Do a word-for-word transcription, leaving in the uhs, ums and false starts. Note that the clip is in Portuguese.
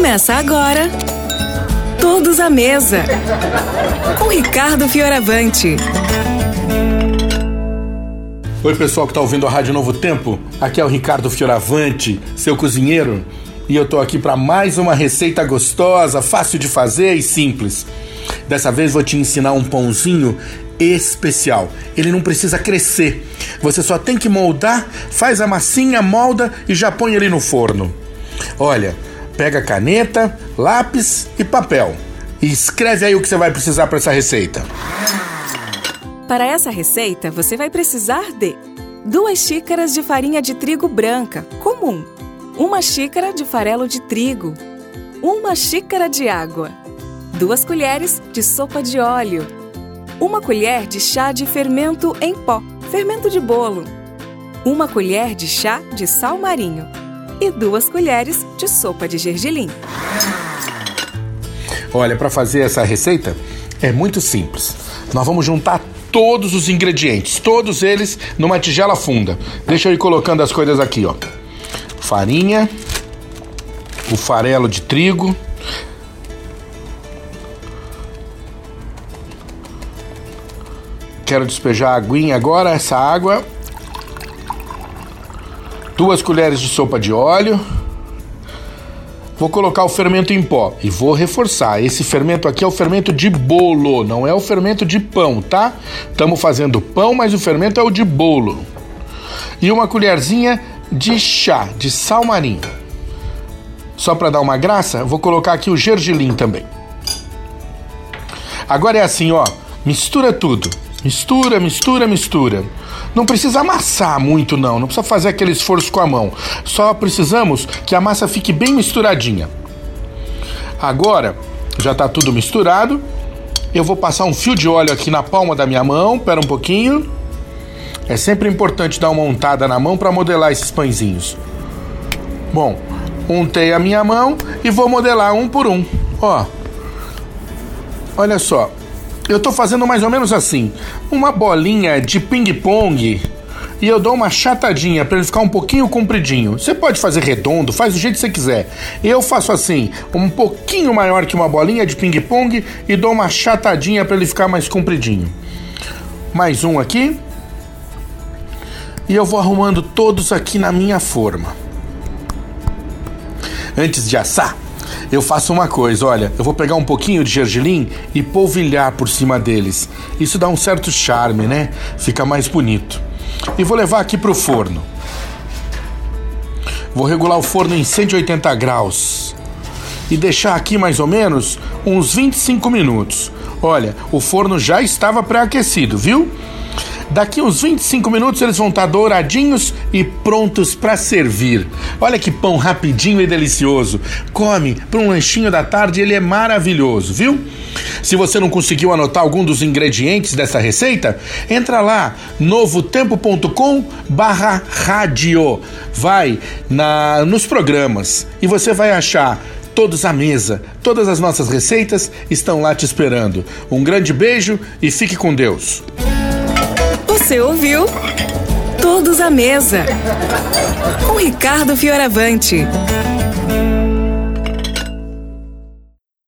Começa agora, Todos à Mesa, com Ricardo Fioravante. Oi, pessoal que está ouvindo a Rádio Novo Tempo. Aqui é o Ricardo Fioravante, seu cozinheiro. E eu tô aqui para mais uma receita gostosa, fácil de fazer e simples. Dessa vez vou te ensinar um pãozinho especial. Ele não precisa crescer. Você só tem que moldar, faz a massinha, molda e já põe ele no forno. Olha, pega caneta, lápis e papel. E escreve aí o que você vai precisar para essa receita. Para essa receita, você vai precisar de duas xícaras de farinha de trigo branca, comum. Uma xícara de farelo de trigo, uma xícara de água, duas colheres de sopa de óleo, uma colher de chá de fermento em pó, fermento de bolo, uma colher de chá de sal marinho e duas colheres de sopa de gergelim. Olha, para fazer essa receita é muito simples. Nós vamos juntar todos os ingredientes, todos eles numa tigela funda. Deixa eu ir colocando as coisas aqui, ó. Farinha, o farelo de trigo, quero despejar a aguinha agora, essa água, duas colheres de sopa de óleo, vou colocar o fermento em pó e vou reforçar, esse fermento aqui é o fermento de bolo, não é o fermento de pão, tá? Estamos fazendo pão, mas o fermento é o de bolo. E uma colherzinha de chá, de sal marinho. Só para dar uma graça, vou colocar aqui o gergelim também. Agora é assim, ó, mistura tudo. Mistura, mistura, mistura. Não precisa amassar muito não, não precisa fazer aquele esforço com a mão. Só precisamos que a massa fique bem misturadinha. Agora, já tá tudo misturado. Eu vou passar um fio de óleo aqui na palma da minha mão, pera um pouquinho. É sempre importante dar uma untada na mão para modelar esses pãezinhos. Bom, untei a minha mão e vou modelar um por um. Ó, olha só, eu tô fazendo mais ou menos assim, uma bolinha de ping-pong e eu dou uma chatadinha para ele ficar um pouquinho compridinho. Você pode fazer redondo, faz do jeito que você quiser. Eu faço assim, um pouquinho maior que uma bolinha de ping-pong e dou uma chatadinha para ele ficar mais compridinho. Mais um aqui. E eu vou arrumando todos aqui na minha forma. Antes de assar, eu faço uma coisa, olha, eu vou pegar um pouquinho de gergelim e polvilhar por cima deles. Isso dá um certo charme, né? Fica mais bonito. E vou levar aqui pro forno. Vou regular o forno em cento e oitenta graus. E deixar aqui mais ou menos uns vinte e cinco minutos. Olha, o forno já estava pré-aquecido, viu? Daqui uns vinte e cinco minutos eles vão estar douradinhos e prontos para servir. Olha que pão rapidinho e delicioso. Come para um lanchinho da tarde, ele é maravilhoso, viu? Se você não conseguiu anotar algum dos ingredientes dessa receita, entra lá, novotempo ponto com barra rádio. Vai na, nos programas e você vai achar Todos à Mesa. Todas as nossas receitas estão lá te esperando. Um grande beijo e fique com Deus. Você ouviu Todos à Mesa, com Ricardo Fioravante.